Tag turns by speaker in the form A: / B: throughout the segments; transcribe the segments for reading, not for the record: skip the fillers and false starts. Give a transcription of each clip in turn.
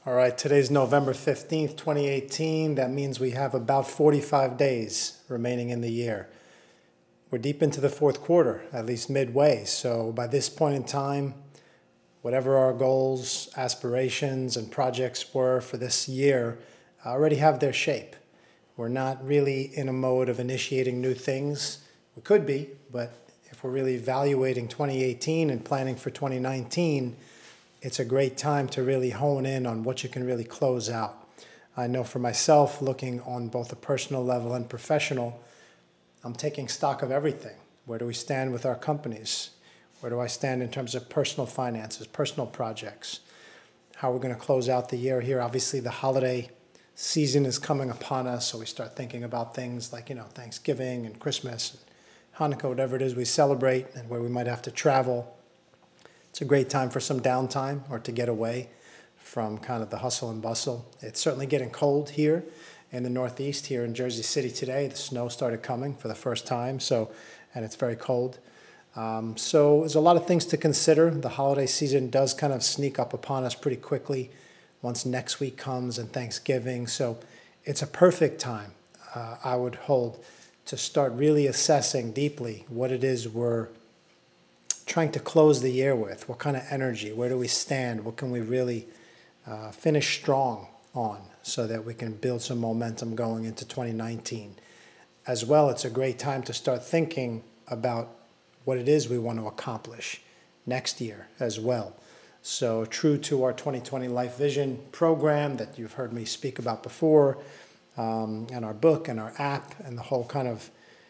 A: All right, today's November 15th, 2018. That means we have about 45 days remaining in the year. We're deep into the fourth quarter, at least midway. So by this point in time, whatever our goals, aspirations, and projects were for this year already have their shape. We're not really in a mode of initiating new things. We could be, but if we're really evaluating 2018 and planning for 2019, it's a great time to really hone in on what you can really close out. I know for myself, looking on both a personal level and professional, I'm taking stock of everything. Where do we stand with our companies? Where do I stand in terms of personal finances, personal projects? How we're going to close out the year here. Obviously, the holiday season is coming upon us, so we start thinking about things like, Thanksgiving and Christmas, and Hanukkah, whatever it is we celebrate, and where we might have to travel. It's a great time for some downtime or to get away from kind of the hustle and bustle. It's certainly getting cold here in the Northeast, here in Jersey City today. The snow started coming for the first time, and it's very cold. So there's a lot of things to consider. The holiday season does kind of sneak up upon us pretty quickly once next week comes and Thanksgiving. So it's a perfect time, I would hold, to start really assessing deeply what it is we're trying to close the year with. What kind of energy? Where do we stand? What can we really finish strong on so that we can build some momentum going into 2019? As well, it's a great time to start thinking about what it is we want to accomplish next year as well. So true to our 2020 Life Vision program that you've heard me speak about before, and our book and our app and the whole kind of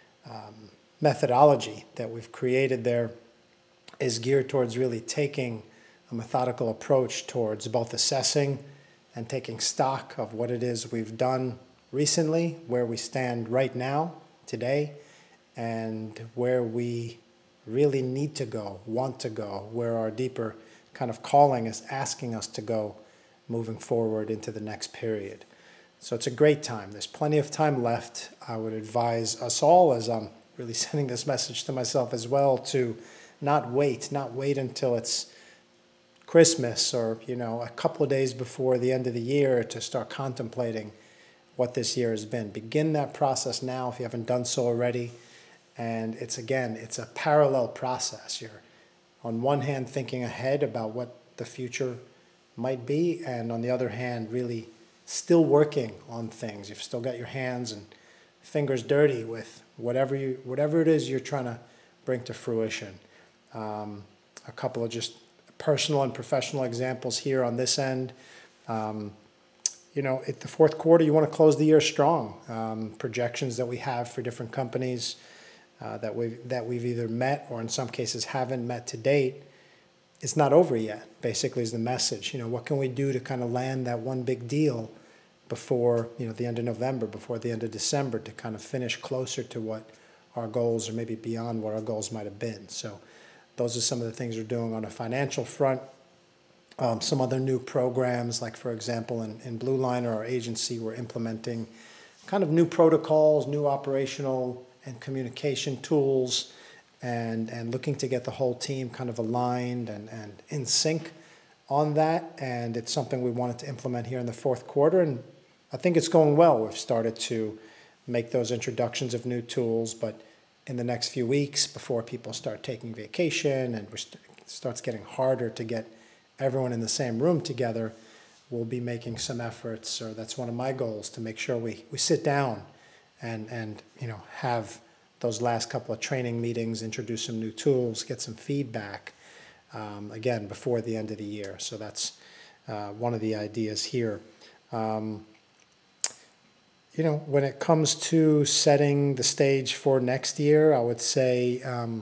A: methodology that we've created there is geared towards really taking a methodical approach towards both assessing and taking stock of what it is we've done recently, where we stand right now, today, and where we really need to go, want to go, where our deeper kind of calling is asking us to go moving forward into the next period. So it's a great time. There's plenty of time left. I would advise us all, as I'm really sending this message to myself as well, to not wait until it's Christmas or, a couple of days before the end of the year to start contemplating what this year has been. Begin that process now if you haven't done so already. And it's a parallel process. You're on one hand thinking ahead about what the future might be, and on the other hand, really still working on things. You've still got your hands and fingers dirty with whatever it is you're trying to bring to fruition. A couple of just personal and professional examples here on this end. At the fourth quarter, you want to close the year strong. Projections that we have for different companies that we've either met or in some cases haven't met to date, it's not over yet, basically is the message. What can we do to kind of land that one big deal before the end of November, before the end of December, to kind of finish closer to what our goals, or maybe beyond what our goals might have been. So those are some of the things we're doing on a financial front. Some other new programs, like for example, in Blue Liner, our agency, we're implementing kind of new protocols, new operational and communication tools, and looking to get the whole team kind of aligned and in sync on that. And it's something we wanted to implement here in the fourth quarter, and I think it's going well. We've started to make those introductions of new tools, but in the next few weeks, before people start taking vacation and it starts getting harder to get everyone in the same room together, we'll be making some efforts, or that's one of my goals, to make sure we sit down and have those last couple of training meetings, introduce some new tools, get some feedback, again, before the end of the year. So that's one of the ideas here. When it comes to setting the stage for next year, I would say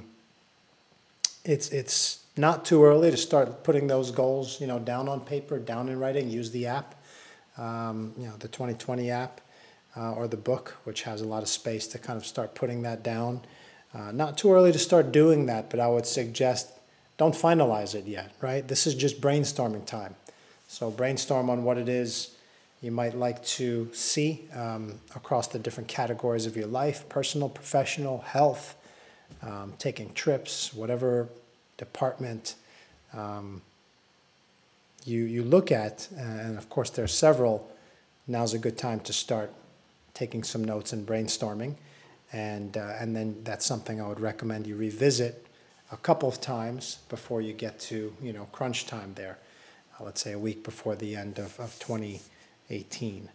A: it's not too early to start putting those goals, down on paper, down in writing. Use the app, the 2020 app, or the book, which has a lot of space to kind of start putting that down. Not too early to start doing that, but I would suggest don't finalize it yet, right? This is just brainstorming time. So brainstorm on what it is you might like to see across the different categories of your life: personal, professional, health, taking trips, whatever department you look at, and of course there's several, now's a good time to start taking some notes and brainstorming. And then that's something I would recommend you revisit a couple of times before you get to, crunch time there. Let's say a week before the end of 2018.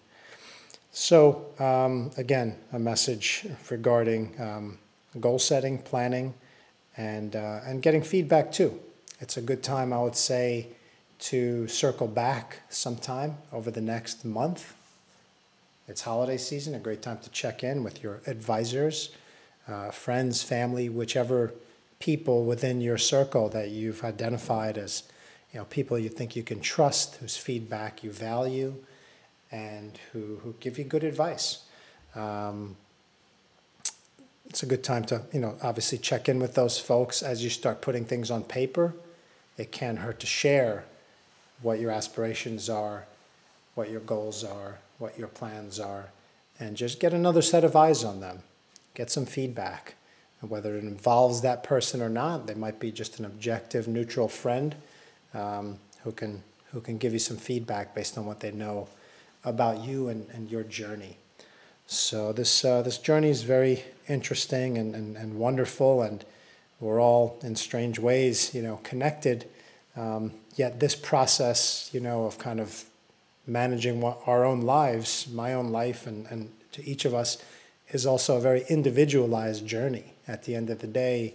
A: So again, a message regarding goal setting, planning, and getting feedback too. It's a good time, I would say, to circle back sometime over the next month. It's holiday season, a great time to check in with your advisors, friends, family, whichever people within your circle that you've identified as people you think you can trust, whose feedback you value, and who give you good advice. It's a good time to, obviously check in with those folks as you start putting things on paper. It can't hurt to share what your aspirations are, what your goals are, what your plans are, and just get another set of eyes on them. Get some feedback. And whether it involves that person or not, they might be just an objective, neutral friend who can give you some feedback based on what they know about you and your journey. So this journey is very interesting and wonderful, and we're all in strange ways, connected. Yet this process, of kind of managing our own lives, my own life, and to each of us, is also a very individualized journey. At the end of the day,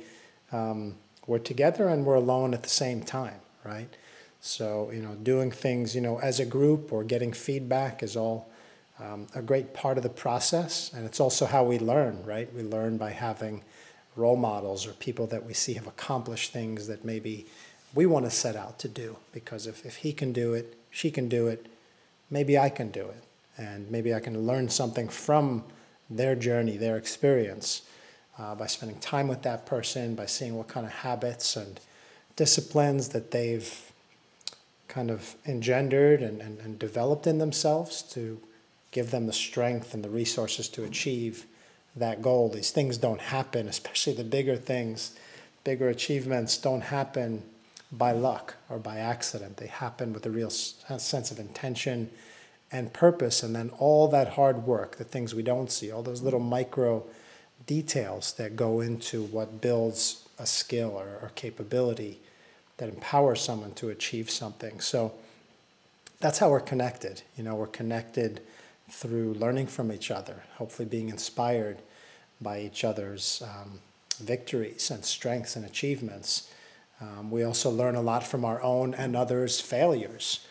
A: we're together and we're alone at the same time, right? So, doing things, as a group or getting feedback is all a great part of the process. And it's also how we learn, right? We learn by having role models or people that we see have accomplished things that maybe we want to set out to do. Because if he can do it, she can do it, maybe I can do it. And maybe I can learn something from their journey, their experience, by spending time with that person, by seeing what kind of habits and disciplines that they've kind of engendered and developed in themselves to give them the strength and the resources to achieve that goal. These things don't happen, especially the bigger things, bigger achievements don't happen by luck or by accident. They happen with a real sense of intention and purpose, and then all that hard work, the things we don't see, all those little micro details that go into what builds a skill or capability that empowers someone to achieve something. So that's how we're connected. We're connected through learning from each other, hopefully being inspired by each other's victories and strengths and achievements. We also learn a lot from our own and others' failures,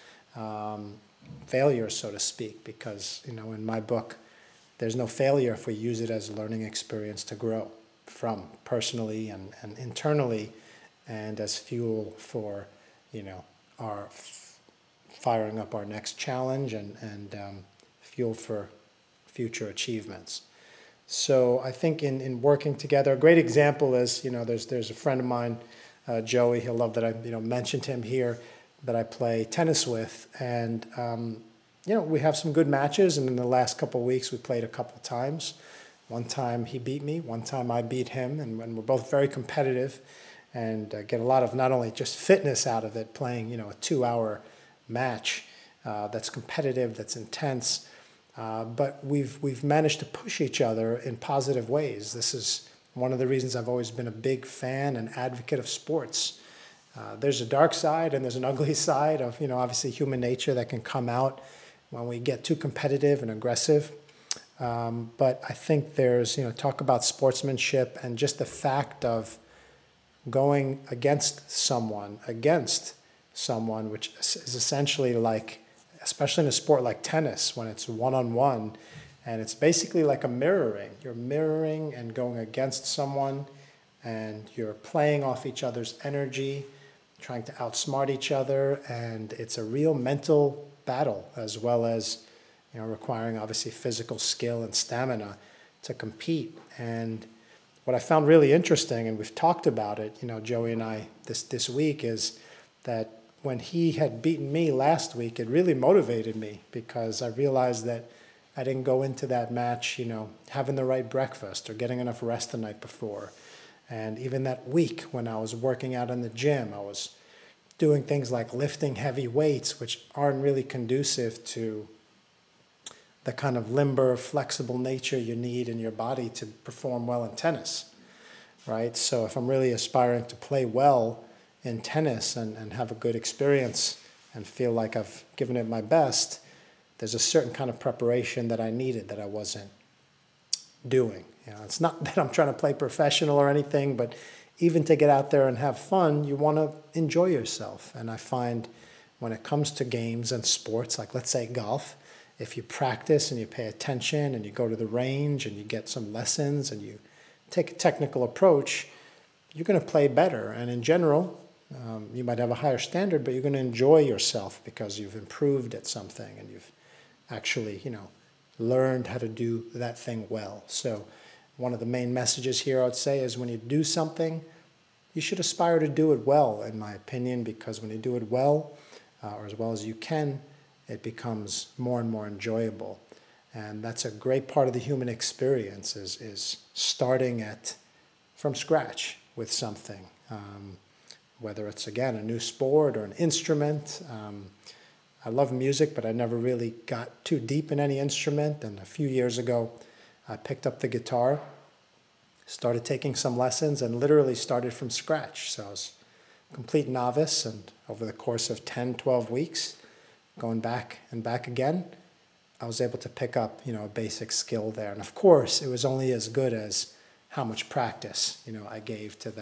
A: so to speak, because, in my book, there's no failure if we use it as a learning experience to grow from personally and internally, and as fuel for, our firing up our next challenge and fuel for future achievements. So I think in working together, a great example is, there's a friend of mine, Joey, he'll love that I mentioned him here, that I play tennis with, and we have some good matches, and in the last couple of weeks we played a couple of times. One time he beat me, one time I beat him, and we're both very competitive and get a lot of not only just fitness out of it, playing a 2-hour match that's competitive, that's intense, but we've managed to push each other in positive ways. This is one of the reasons I've always been a big fan and advocate of sports. There's a dark side and there's an ugly side of, obviously human nature that can come out when we get too competitive and aggressive. But I think there's, talk about sportsmanship and just the fact of going against someone, which is essentially like, especially in a sport like tennis, when it's one-on-one, and it's basically like a mirroring. You're mirroring and going against someone, and you're playing off each other's energy, trying to outsmart each other, and it's a real mental battle, as well as requiring obviously physical skill and stamina to compete. And what I found really interesting, and we've talked about it, Joey and I this week, is that when he had beaten me last week, it really motivated me, because I realized that I didn't go into that match, having the right breakfast or getting enough rest the night before. And even that week when I was working out in the gym, I was doing things like lifting heavy weights, which aren't really conducive to the kind of limber, flexible nature you need in your body to perform well in tennis, right? So if I'm really aspiring to play well in tennis and have a good experience and feel like I've given it my best, there's a certain kind of preparation that I needed that I wasn't doing. It's not that I'm trying to play professional or anything, but even to get out there and have fun, you want to enjoy yourself. And I find when it comes to games and sports, like let's say golf, if you practice and you pay attention and you go to the range and you get some lessons and you take a technical approach, you're going to play better. And in general, you might have a higher standard, but you're going to enjoy yourself because you've improved at something and you've actually, learned how to do that thing well. So one of the main messages here I would say is when you do something, you should aspire to do it well, in my opinion, because when you do it well, or as well as you can, it becomes more and more enjoyable. And that's a great part of the human experience is starting from scratch with something. Whether it's, again, a new sport or an instrument. I love music, but I never really got too deep in any instrument. And a few years ago, I picked up the guitar, started taking some lessons, and literally started from scratch. So I was a complete novice, and over the course of 10, 12 weeks, going back and back again, I was able to pick up, a basic skill there. And of course, it was only as good as how much practice, I gave to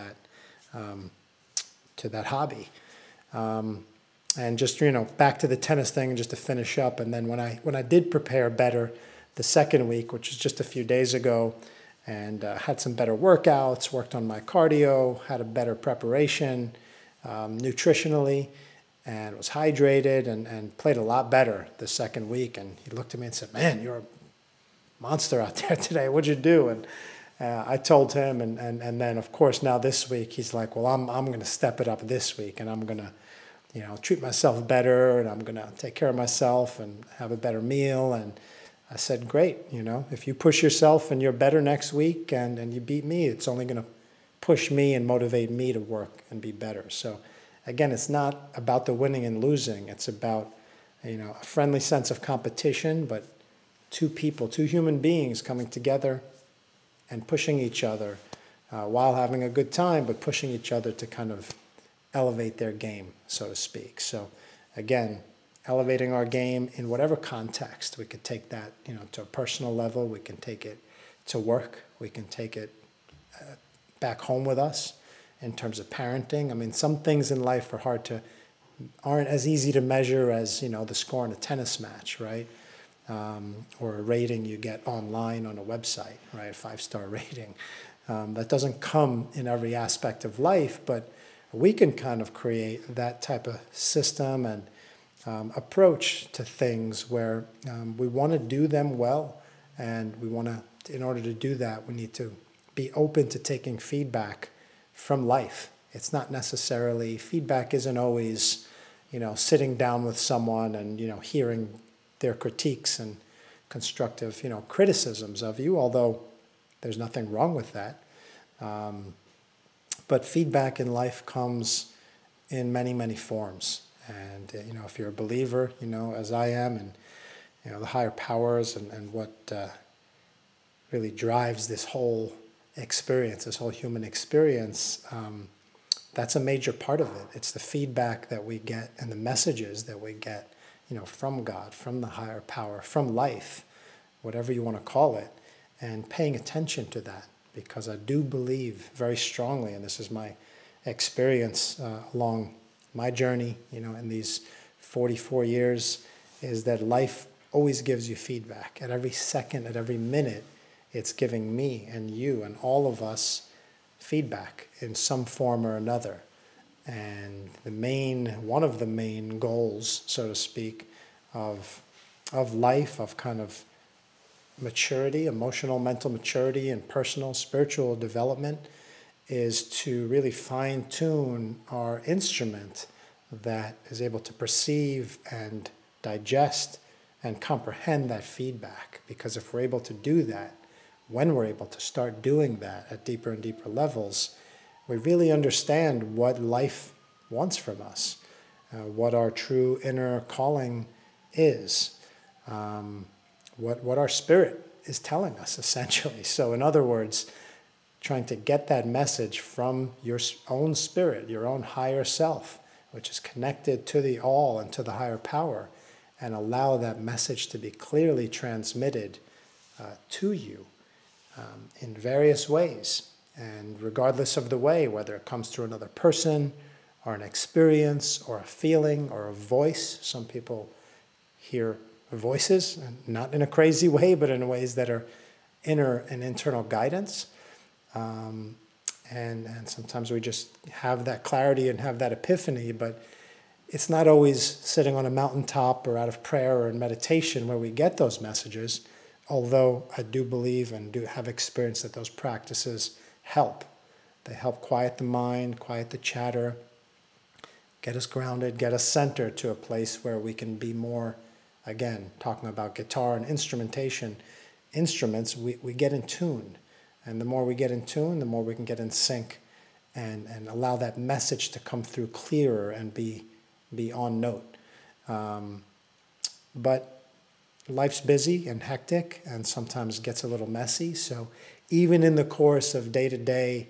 A: that hobby. And just, back to the tennis thing, just to finish up. And then when I did prepare better the second week, which was just a few days ago, and had some better workouts, worked on my cardio, had a better preparation nutritionally, and was hydrated and played a lot better the second week. And he looked at me and said, "Man, you're a monster out there today. What'd you do?" And I told him, and then, of course, now this week, he's like, "Well, I'm going to step it up this week, and I'm going to treat myself better, and I'm going to take care of myself and have a better meal." And I said, "Great, if you push yourself and you're better next week and you beat me, it's only going to push me and motivate me to work and be better." So again, it's not about the winning and losing. It's about, a friendly sense of competition, but two human beings coming together and pushing each other while having a good time, but pushing each other to kind of elevate their game, so to speak. So again, elevating our game in whatever context. We could take that, to a personal level. We can take it to work. We can take it back home with us in terms of parenting. I mean, some things in life aren't as easy to measure as, the score in a tennis match, right? Or a rating you get online on a website, right? A 5-star rating. That doesn't come in every aspect of life, but we can kind of create that type of system and approach to things where we want to do them well, and in order to do that, we need to be open to taking feedback from life. It's not necessarily, feedback isn't always, sitting down with someone and, hearing their critiques and constructive, criticisms of you, although there's nothing wrong with that. But feedback in life comes in many, many forms. And, if you're a believer, as I am, and, the higher powers and what really drives this whole experience, this whole human experience, that's a major part of it. It's the feedback that we get and the messages that we get, from God, from the higher power, from life, whatever you want to call it, and paying attention to that. Because I do believe very strongly, and this is my experience along my journey, in these 44 years, is that life always gives you feedback. At every second, at every minute, it's giving me and you and all of us feedback in some form or another. And one of the main goals, so to speak, of life, of kind of maturity, emotional, mental maturity, and personal, spiritual development, is to really fine-tune our instrument that is able to perceive and digest and comprehend that feedback. Because if we're able to do that, when we're able to start doing that at deeper and deeper levels, we really understand what life wants from us. what our true inner calling is, what our spirit is telling us, essentially. So in other words, trying to get that message from your own spirit, your own higher self, which is connected to the all and to the higher power, and allow that message to be clearly transmitted to you in various ways. And regardless of the way, whether it comes through another person, or an experience, or a feeling, or a voice. Some people hear voices, and not in a crazy way, but in ways that are inner and internal guidance. And sometimes we just have that clarity and have that epiphany, but it's not always sitting on a mountaintop or out of prayer or in meditation where we get those messages, although I do believe and do have experience that those practices help. They help quiet the mind, quiet the chatter, get us grounded, get us centered to a place where we can be more, again, talking about guitar and instrumentation, instruments, we get in tune. And the more we get in tune, the more we can get in sync and allow that message to come through clearer and be on note. But life's busy and hectic and sometimes gets a little messy. So even in the course of day-to-day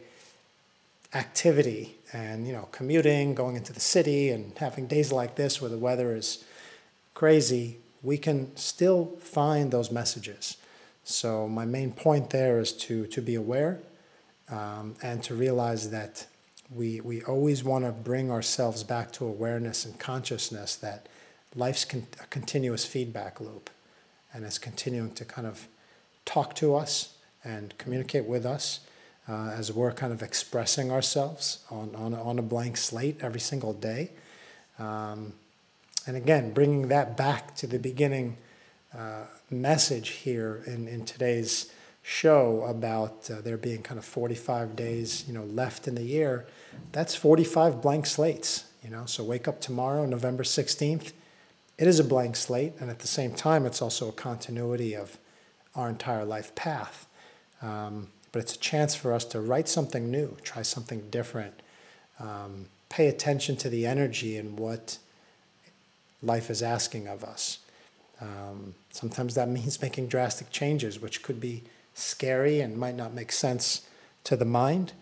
A: activity and, commuting, going into the city and having days like this where the weather is crazy, we can still find those messages. So my main point there is to be aware and to realize that we always want to bring ourselves back to awareness and consciousness that life's a continuous feedback loop, and it's continuing to kind of talk to us and communicate with us as we're kind of expressing ourselves on a blank slate every single day. And again, bringing that back to the beginning message here in today's show about there being kind of 45 days, left in the year. That's 45 blank slates, So wake up tomorrow, November 16th. It is a blank slate, and at the same time, it's also a continuity of our entire life path. But it's a chance for us to write something new, try something different, pay attention to the energy and what life is asking of us. Sometimes that means making drastic changes, which could be scary and might not make sense to the mind.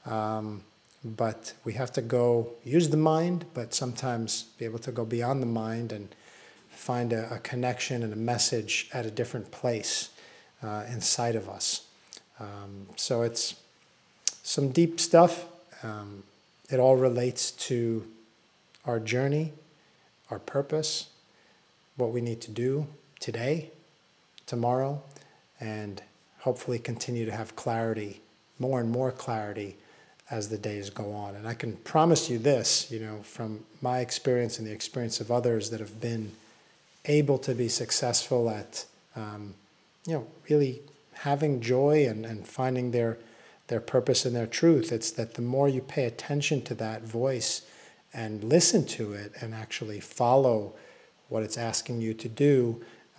A: But we have to use the mind, but sometimes be able to go beyond the mind and find a connection and a message at a different place inside of us. So it's some deep stuff. It all relates to our journey, our purpose, what we need to do today, tomorrow, and hopefully continue to have clarity, more and more clarity as the days go on. And I can promise you this, from my experience and the experience of others that have been able to be successful at, really having joy and finding their purpose and their truth. It's that the more you pay attention to that voice and listen to it and actually follow what it's asking you to do,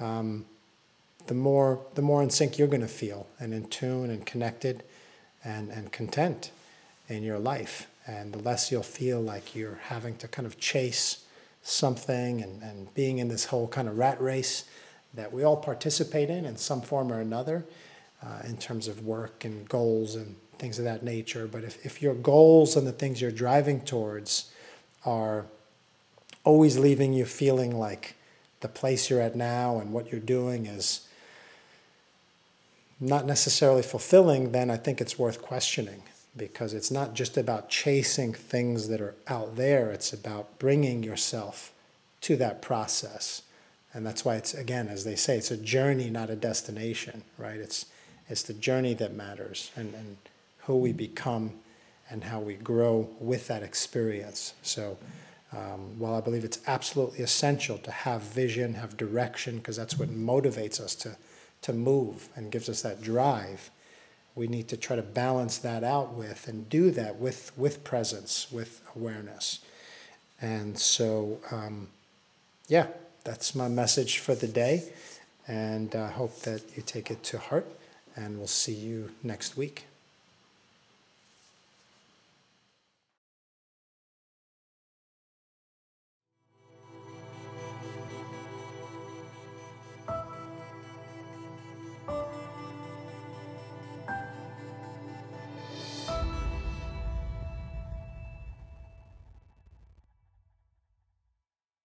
A: the more in sync you're going to feel, and in tune and connected and content in your life. And the less you'll feel like you're having to kind of chase something and being in this whole kind of rat race that we all participate in some form or another, in terms of work and goals and things of that nature. But if your goals and the things you're driving towards are always leaving you feeling like the place you're at now and what you're doing is not necessarily fulfilling, then I think it's worth questioning, because it's not just about chasing things that are out there, it's about bringing yourself to that process. And that's why it's, again, as they say, it's a journey, not a destination, right? It's the journey that matters, and who we become and how we grow with that experience. So while I believe it's absolutely essential to have vision, have direction, because that's what motivates us to move and gives us that drive, we need to try to balance that out with and do that with presence, with awareness. And so, that's my message for the day. And I hope that you take it to heart. And we'll see you next week.